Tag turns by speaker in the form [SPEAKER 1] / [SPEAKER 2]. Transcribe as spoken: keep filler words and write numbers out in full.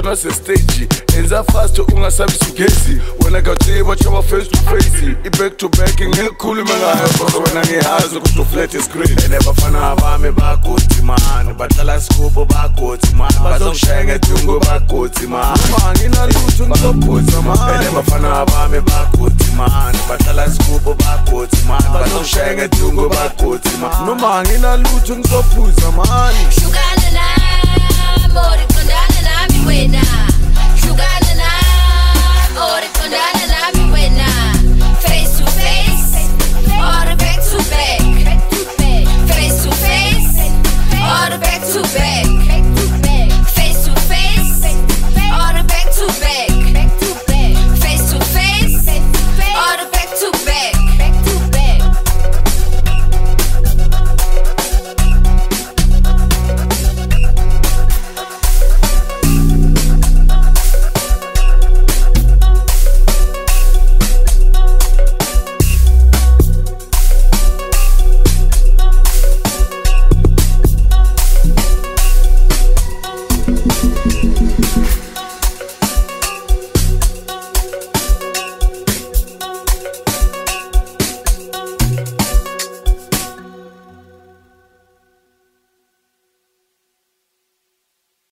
[SPEAKER 1] nase stage enza fast ungasabi sigezi wena kawutsiba chaba face to face I back to back ngikhuluma ngayo ngoba wena ngiyazi ukuthi uflat screen ene bafana abami bagothi man bahlala scope bagothi man bazokushaya ngedungu bagothi man manginalutho ngizophuza man ene bafana abami bagothi man bahlala scope bagothi man bazokushaya ngedungu bagothi man noma nginalutho ngizophuza man
[SPEAKER 2] Shukana na mori kondana na mi wena Shukana